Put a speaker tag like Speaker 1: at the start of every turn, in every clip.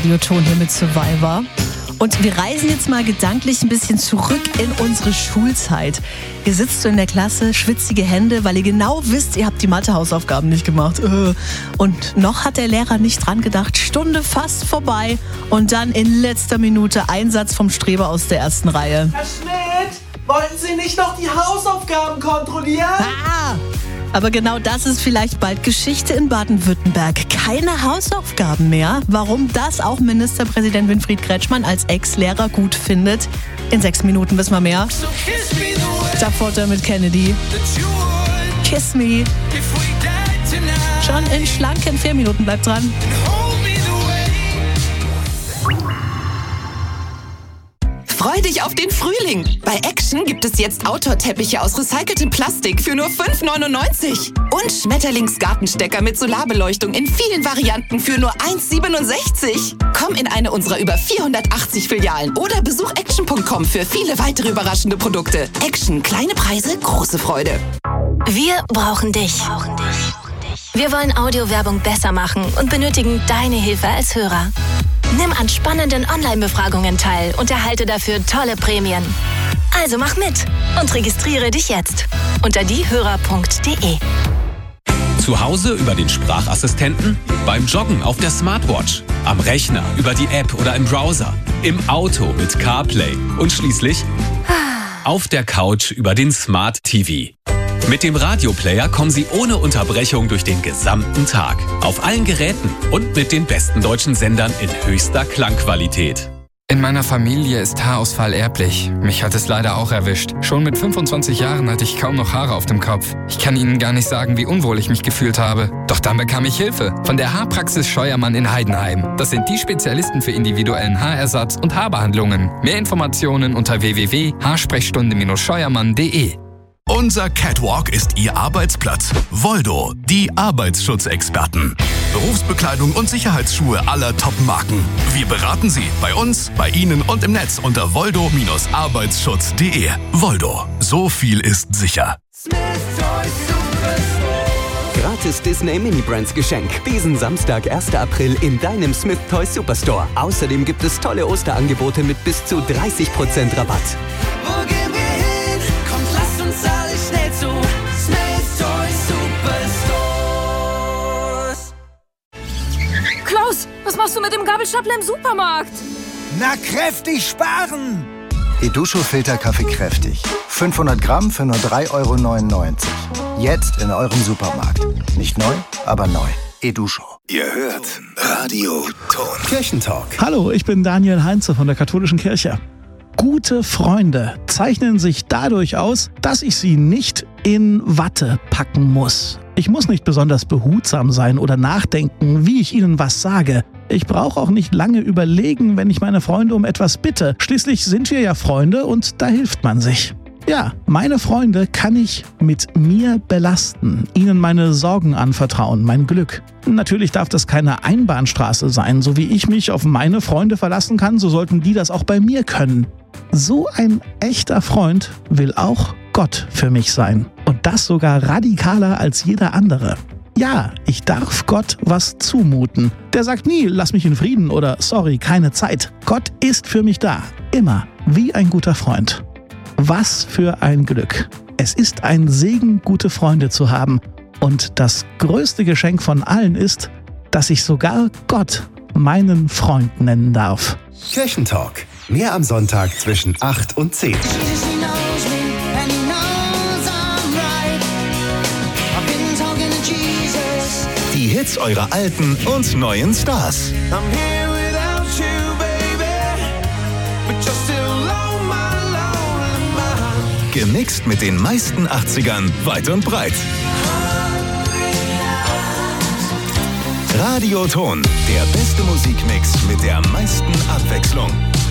Speaker 1: Radioton hier mit Survivor. Und wir reisen jetzt mal gedanklich ein bisschen zurück in unsere Schulzeit. Ihr sitzt so in der Klasse, schwitzige Hände, weil ihr genau wisst, ihr habt die Mathe-Hausaufgaben nicht gemacht. Und noch hat der Lehrer nicht dran gedacht, Stunde fast vorbei. Und dann in letzter Minute Einsatz vom Streber aus der ersten Reihe.
Speaker 2: Herr Schmidt, wollten Sie nicht noch die Hausaufgaben kontrollieren?
Speaker 1: Aber genau das ist vielleicht bald Geschichte in Baden-Württemberg. Keine Hausaufgaben mehr. Warum das auch Ministerpräsident Winfried Kretschmann als Ex-Lehrer gut findet. In 6 Minuten wissen wir mehr. Stadtvorter mit Kennedy. Kiss me. Schon in schlanken 4 Minuten, bleibt dran.
Speaker 3: Freu dich auf den Frühling! Bei Action gibt es jetzt Outdoor-Teppiche aus recyceltem Plastik für nur 5,99 € und Schmetterlingsgartenstecker mit Solarbeleuchtung in vielen Varianten für nur 1,67 €. Komm in eine unserer über 480 Filialen oder besuch action.com für viele weitere überraschende Produkte. Action, kleine Preise, große Freude.
Speaker 4: Wir brauchen dich. Wir wollen Audiowerbung besser machen und benötigen deine Hilfe als Hörer. Nimm an spannenden Online-Befragungen teil und erhalte dafür tolle Prämien. Also mach mit und registriere dich jetzt unter diehörer.de.
Speaker 5: Zu Hause über den Sprachassistenten, beim Joggen auf der Smartwatch, am Rechner über die App oder im Browser, im Auto mit CarPlay und schließlich auf der Couch über den Smart TV. Mit dem Radioplayer kommen Sie ohne Unterbrechung durch den gesamten Tag. Auf allen Geräten und mit den besten deutschen Sendern in höchster Klangqualität.
Speaker 6: In meiner Familie ist Haarausfall erblich. Mich hat es leider auch erwischt. Schon mit 25 Jahren hatte ich kaum noch Haare auf dem Kopf. Ich kann Ihnen gar nicht sagen, wie unwohl ich mich gefühlt habe. Doch dann bekam ich Hilfe von der Haarpraxis Scheuermann in Heidenheim. Das sind die Spezialisten für individuellen Haarersatz und Haarbehandlungen. Mehr Informationen unter www.haarsprechstunde-scheuermann.de.
Speaker 7: Unser Catwalk ist Ihr Arbeitsplatz. Voldo, die Arbeitsschutzexperten. Berufsbekleidung und Sicherheitsschuhe aller Top-Marken. Wir beraten Sie bei uns, bei Ihnen und im Netz unter voldo-arbeitsschutz.de. Voldo, so viel ist sicher.
Speaker 8: Gratis Disney Mini Brands Geschenk. Diesen Samstag, 1. April in deinem Smith Toys Superstore. Außerdem gibt es tolle Osterangebote mit bis zu 30% Rabatt.
Speaker 2: Wo gehen wir hin? Kommt, lasst uns alle schnell zu Smith Toys Superstores.
Speaker 9: Klaus, was machst du mit dem Gabelstapler im Supermarkt?
Speaker 10: Na, kräftig sparen!
Speaker 11: Eduscho Filterkaffee kräftig. 500 Gramm für nur 3,99 €. Jetzt in eurem Supermarkt. Nicht neu, aber neu. Eduscho.
Speaker 7: Ihr hört Radio Ton.
Speaker 12: Kirchentalk. Hallo, ich bin Daniel Heinze von der Katholischen Kirche. Gute Freunde zeichnen sich dadurch aus, dass ich sie nicht in Watte packen muss. Ich muss nicht besonders behutsam sein oder nachdenken, wie ich ihnen was sage. Ich brauche auch nicht lange überlegen, wenn ich meine Freunde um etwas bitte. Schließlich sind wir ja Freunde und da hilft man sich. Ja, meine Freunde kann ich mit mir belasten, ihnen meine Sorgen anvertrauen, mein Glück. Natürlich darf das keine Einbahnstraße sein. So wie ich mich auf meine Freunde verlassen kann, so sollten die das auch bei mir können. So ein echter Freund will auch Gott für mich sein. Und das sogar radikaler als jeder andere. Ja, ich darf Gott was zumuten. Der sagt nie, lass mich in Frieden oder sorry, keine Zeit. Gott ist für mich da. Immer. Wie ein guter Freund. Was für ein Glück. Es ist ein Segen, gute Freunde zu haben. Und das größte Geschenk von allen ist, dass ich sogar Gott meinen Freund nennen darf.
Speaker 13: Kirchentalk. Mehr am Sonntag zwischen 8 und 10.
Speaker 7: Die Hits eurer alten und neuen Stars. Gemixt mit den meisten 80ern weit und breit. Radio Ton, der beste Musikmix mit der meisten Abwechslung.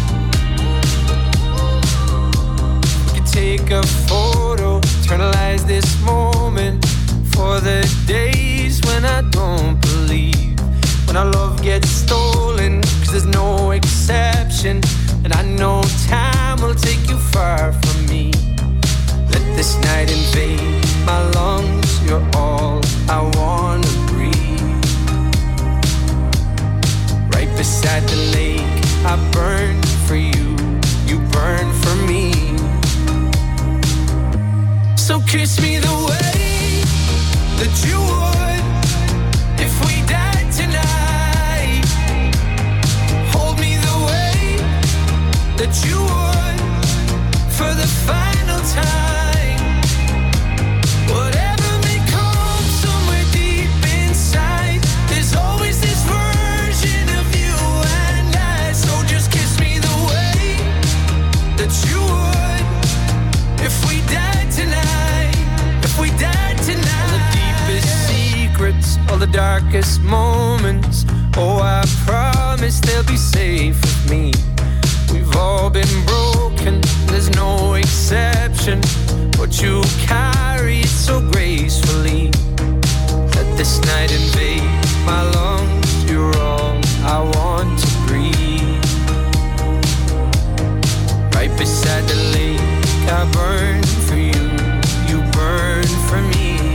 Speaker 2: Take a photo, eternalize this moment for the days when I don't believe, when our love gets stolen, 'cause there's no exception, and I know time will take you far from me. Let this night invade my lungs, you're all I wanna breathe. Right beside the that you would, if we died tonight, hold me the way that you would for the final time. Whatever may come somewhere deep inside, there's always this version of you and I. So just kiss me the way that you would if we died tonight, if we died tonight. All the deepest secrets, all the darkest moments, oh, I promise they'll be safe with me. We've all been broken, there's no exception, but you carry it so gracefully. Let this night invade my lungs, you're all I want to breathe. Right beside the lake, I burn for you, you burn for me.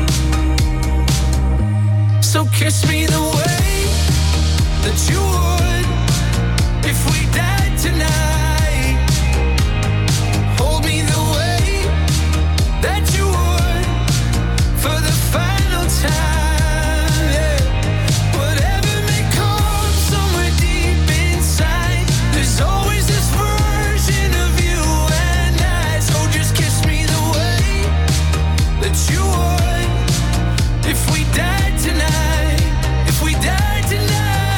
Speaker 2: So kiss me the way that you would if we died tonight. Hold me the way that you would for the final time. Yeah. Whatever may come somewhere deep inside, there's always this version of you and I. So just kiss me the way that you would if we died tonight, if we died tonight.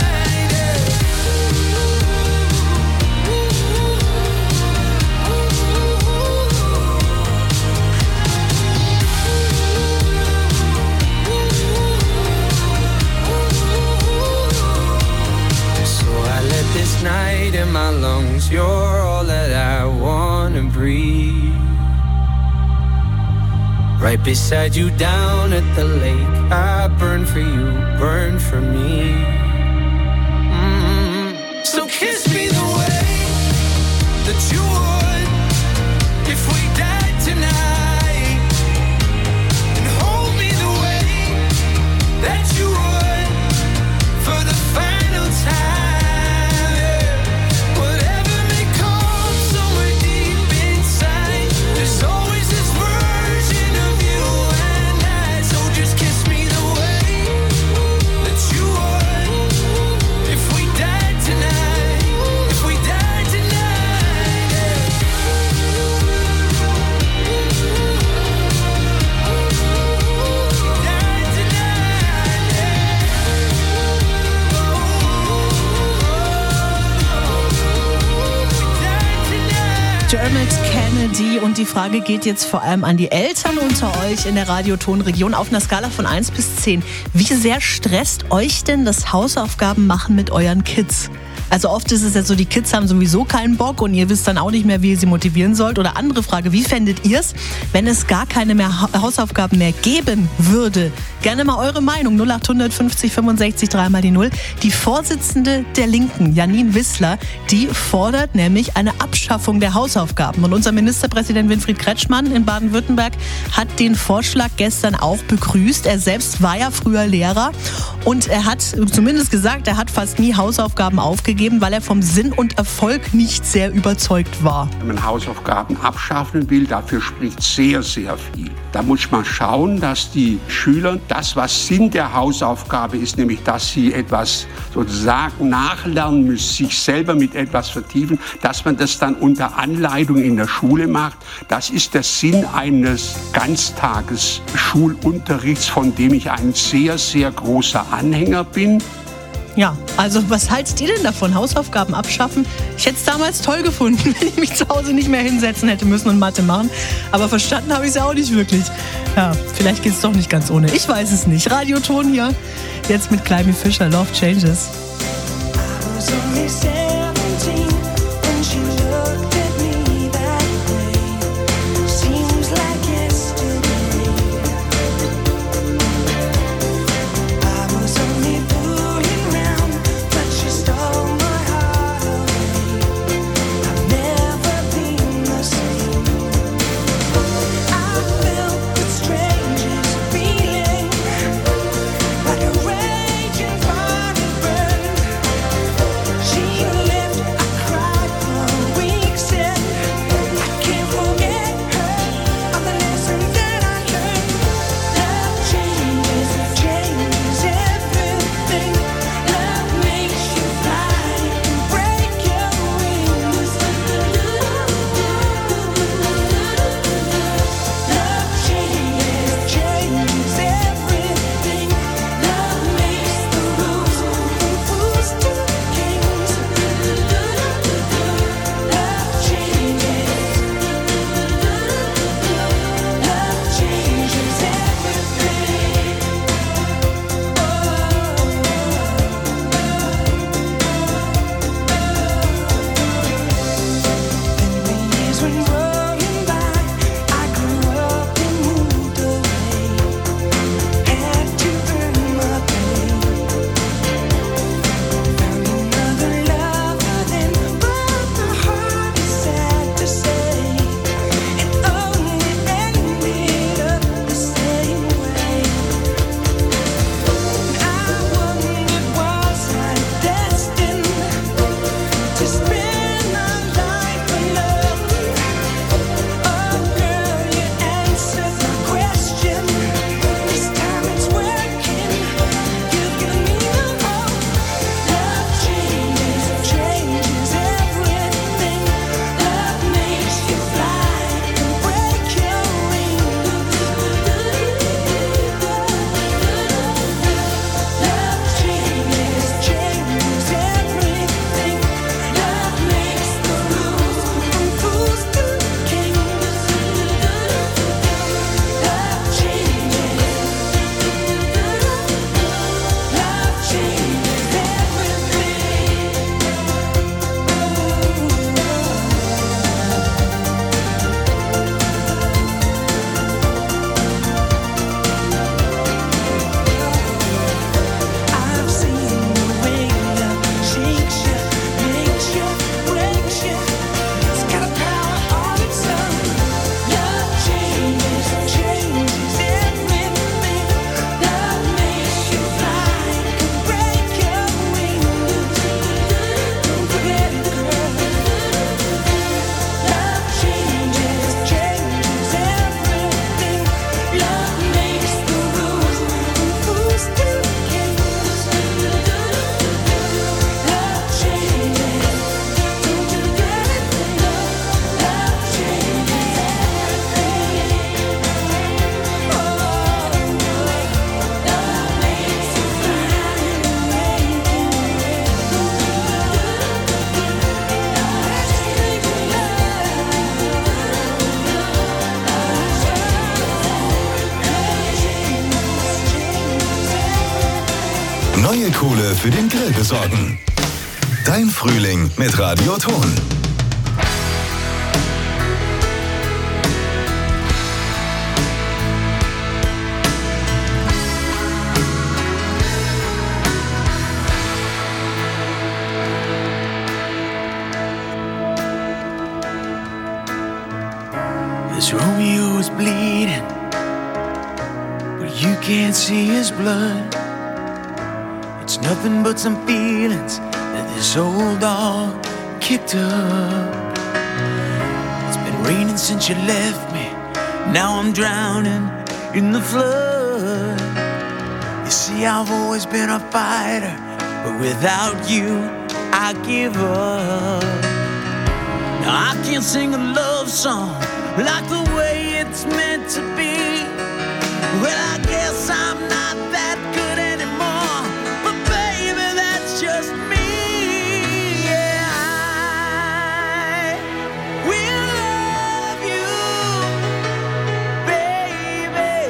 Speaker 2: This night in my lungs, you're all that I wanna breathe. Right beside you down at the lake, I burn for you, burn for me. So kiss me the way that you would if we died tonight, and hold me the way that you would for the final time.
Speaker 1: Dermot Kennedy, und die Frage geht jetzt vor allem an die Eltern unter euch in der Radiotonregion auf einer Skala von 1 bis 10. Wie sehr stresst euch denn das Hausaufgaben machen mit euren Kids? Also oft ist es ja so, die Kids haben sowieso keinen Bock und ihr wisst dann auch nicht mehr, wie ihr sie motivieren sollt. Oder andere Frage, wie fändet ihr es, wenn es gar keine mehr Hausaufgaben mehr geben würde? Gerne mal eure Meinung, 0800 50 65 3 mal die 0. Die Vorsitzende der Linken, Janine Wissler, die fordert nämlich eine Abschaffung der Hausaufgaben. Und unser Ministerpräsident Winfried Kretschmann in Baden-Württemberg hat den Vorschlag gestern auch begrüßt. Er selbst war ja früher Lehrer und er hat zumindest gesagt, er hat fast nie Hausaufgaben aufgegeben, weil er vom Sinn und Erfolg nicht sehr überzeugt war.
Speaker 14: Wenn man Hausaufgaben abschaffen will, dafür spricht sehr, sehr viel. Da muss man schauen, dass die Schüler das, was Sinn der Hausaufgabe ist, nämlich dass sie etwas sozusagen nachlernen müssen, sich selber mit etwas vertiefen, dass man das dann unter Anleitung in der Schule macht. Das ist der Sinn eines Ganztages-Schulunterrichts, von dem ich ein sehr, sehr großer Anhänger bin.
Speaker 1: Ja, also was haltet ihr denn davon? Hausaufgaben abschaffen? Ich hätte es damals toll gefunden, wenn ich mich zu Hause nicht mehr hinsetzen hätte müssen und Mathe machen. Aber verstanden habe ich es ja auch nicht wirklich. Ja, vielleicht geht es doch nicht ganz ohne. Ich weiß es nicht. Radioton hier, jetzt mit Climby Fisher, Love Changes.
Speaker 2: She
Speaker 7: neue Kohle für den Grill besorgen. Dein Frühling mit Radioton.
Speaker 2: This Romeo is bleeding, but you can't see his blood. It's nothing but some feelings that this old dog kicked up. It's been raining since you left me, now I'm drowning in the flood. You see, I've always been a fighter, but without you, I give up. Now I can't sing a love song like the way it's meant to be. Well, I guess I'm not that good anymore, but baby, that's just me. Yeah, I will love you, baby,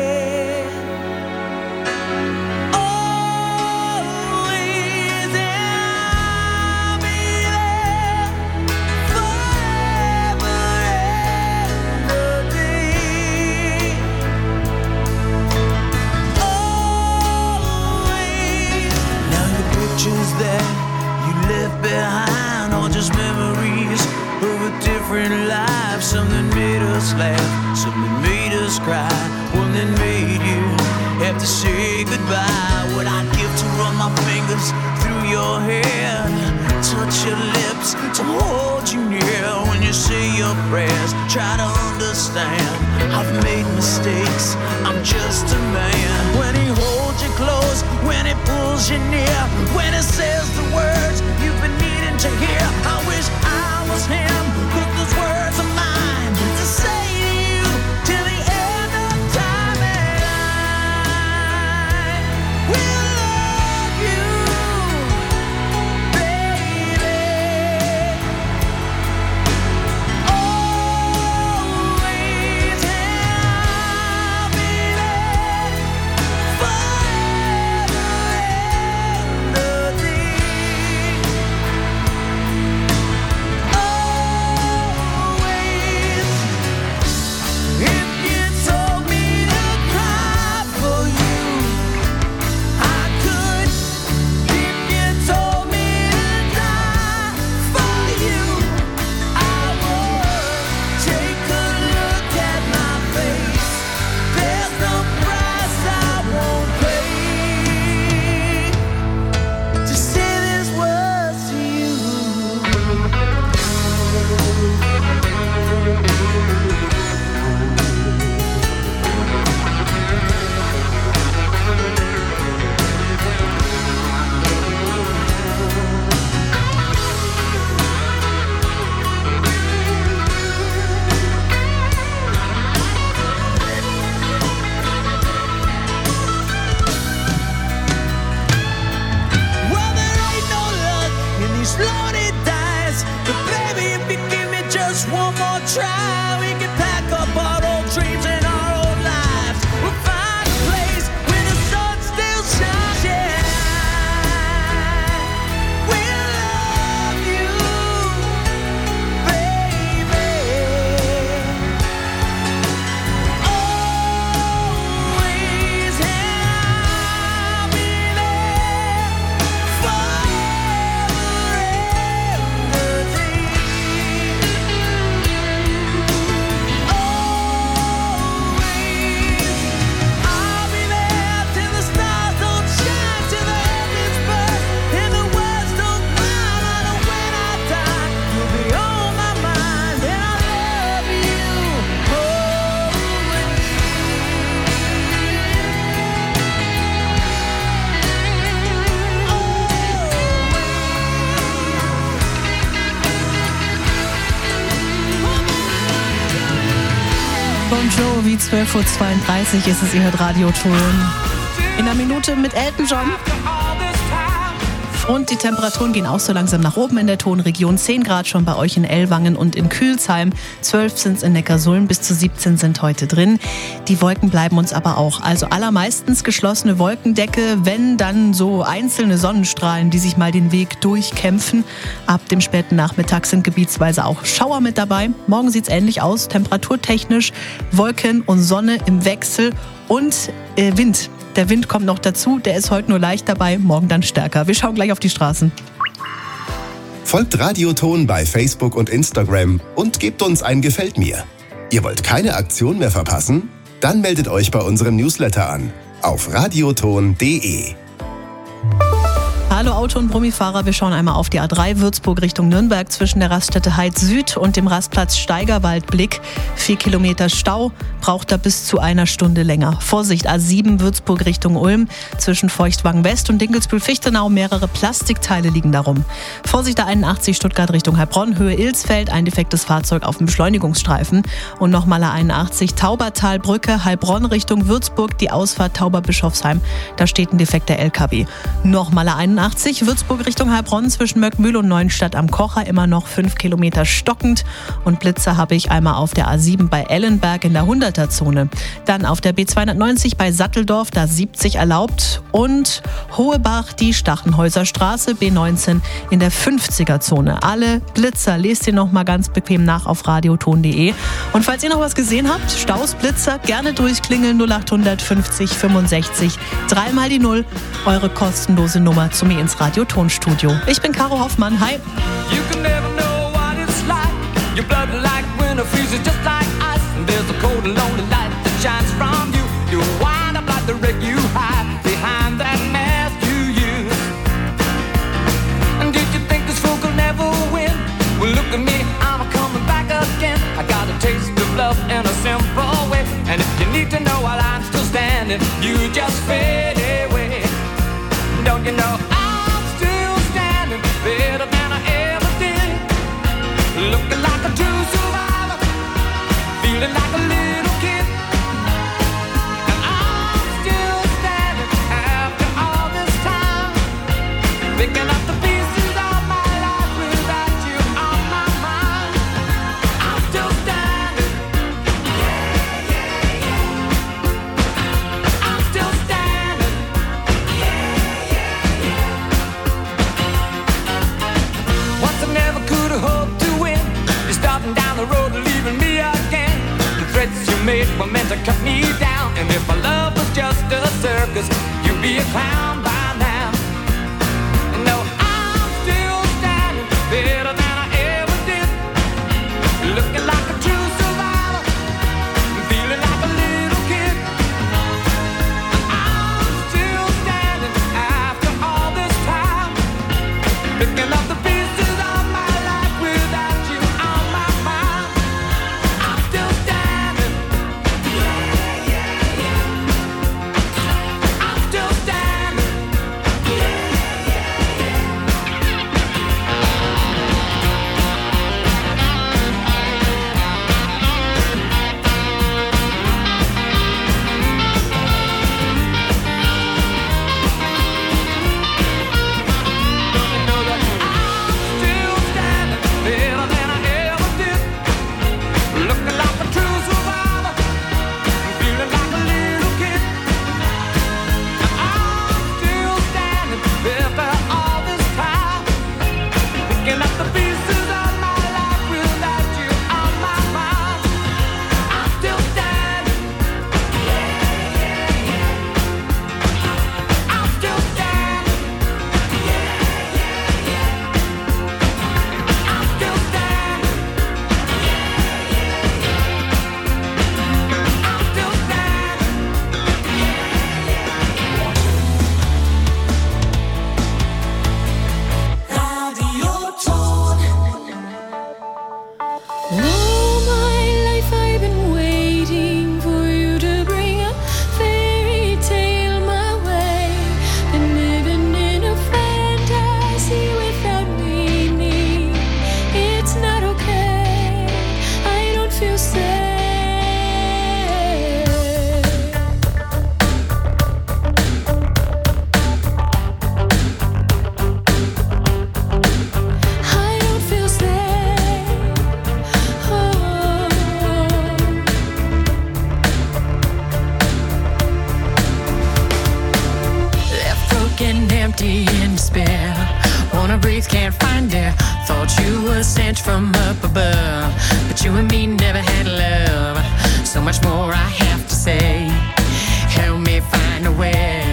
Speaker 2: always, and I'll be there forever and a day. Always. Now your pictures that you left behind are just memories of a different life. Something made us laugh, something made us cry, one that made you have to say goodbye. What I'd give to run my fingers through your hair, touch your lips, to hold you near when you say your prayers. Try to understand, I've made mistakes, I'm just a man. When he holds you close, when he pulls you near, when he says the words you've been needing to hear, I wish I was him, but those words are mine to say to you till the end of time. And I will love you, baby, always, and I'll be there forever and a day. Always. If you told me to cry for you, I could. If you told me to die for you, I would. Take a look at my face, there's no price I won't pay to say these words to you. Well, there ain't no luck in these loaded dice, but baby, if you give me just one more try, we can pack up our old dreams and our old lives. We'll find a place where the sun still shines. Yeah, we'll love you, baby, always, and I'll be there forever and a day. Always, I'll be there till the stars don't shine, till the heavens burst and the words don't cry. And when I die, you'll be on my mind, and I love you
Speaker 1: Bon Jovi, 12:32 Uhr ist es, ihr hört Radioton. In einer Minute mit Elton John. Und die Temperaturen gehen auch so langsam nach oben in der Tonregion. 10 Grad schon bei euch in Ellwangen und in Kühlsheim. 12 sind es in Neckarsulm, bis zu 17 sind heute drin. Die Wolken bleiben uns aber auch. Also allermeistens geschlossene Wolkendecke, wenn dann so einzelne Sonnenstrahlen, die sich mal den Weg durchkämpfen. Ab dem späten Nachmittag sind gebietsweise auch Schauer mit dabei. Morgen sieht es ähnlich aus, temperaturtechnisch. Wolken und Sonne im Wechsel und Wind. Der Wind kommt noch dazu, der ist heute nur leicht dabei, morgen dann stärker. Wir schauen gleich auf die Straßen.
Speaker 13: Folgt Radioton bei Facebook und Instagram und gebt uns ein Gefällt mir. Ihr wollt keine Aktion mehr verpassen? Dann meldet euch bei unserem Newsletter an auf radioton.de.
Speaker 1: Hallo Auto- und Brummifahrer, wir schauen einmal auf die A3 Würzburg Richtung Nürnberg zwischen der Raststätte Heid Süd und dem Rastplatz Steigerwaldblick. 4 Kilometer Stau, braucht da bis zu einer Stunde länger. Vorsicht, A7 Würzburg Richtung Ulm zwischen Feuchtwangen West und Dinkelsbühl-Fichtenau. Mehrere Plastikteile liegen darum. Vorsicht, A81 Stuttgart Richtung Heilbronn, Höhe Ilsfeld, ein defektes Fahrzeug auf dem Beschleunigungsstreifen. Und nochmal A81 Taubertalbrücke, Heilbronn Richtung Würzburg, die Ausfahrt Tauberbischofsheim. Da steht ein defekter LKW. Nochmal A81 Würzburg Richtung Heilbronn zwischen Möckmühl und Neuenstadt am Kocher, immer noch 5 Kilometer stockend. Und Blitzer habe ich einmal auf der A7 bei Ellenberg in der 100er-Zone. Dann auf der B290 bei Satteldorf, da 70 erlaubt. Und Hohebach, die Stachenhäuser Straße, B19 in der 50er-Zone. Alle Blitzer lest ihr noch mal ganz bequem nach auf radioton.de. Und falls ihr noch was gesehen habt, Staus, Blitzer, gerne durchklingeln 0800 50 65 3 mal die 0. Eure kostenlose Nummer zu mir ins Radio-Tonstudio. Ich bin Caro Hoffmann. Hi.
Speaker 2: You can never know what it's like. Your blood like winter freezes just like ice. And there's a cold and lonely light that shines from you. You wind up like the wreck you hide behind that mask you use. And did you think this fool could never win? Well, look at me, I'm coming back again. I got a taste of love in a simple way. And if you need to know while I'm still standing, you just fade away. Don't you know I'm still standing better than I ever did? Looking like a true survivor, feeling like a little kid. And I'm still standing after all this time, picking up the pieces of my life without you on my mind. I'm still standing. Yeah, yeah, yeah. I'm still standing. Once I never could have hoped to win. You're starting down the road and leaving me again. The threats you made were meant to cut me down. And if my love was just a circus, you'd be a clown by now. No, I'm still standing better than I ever did. Looking like a true survivor, feeling like a little kid. I'm still standing after all this time, picking up the pieces of my life without you on my mind. I'm still standing. Yeah, yeah, yeah. I'm still standing. empty in despair. Wanna breathe, can't find air. Thought you were sent from up above, but you and me never had love. So much more I have to say. Help me find a way.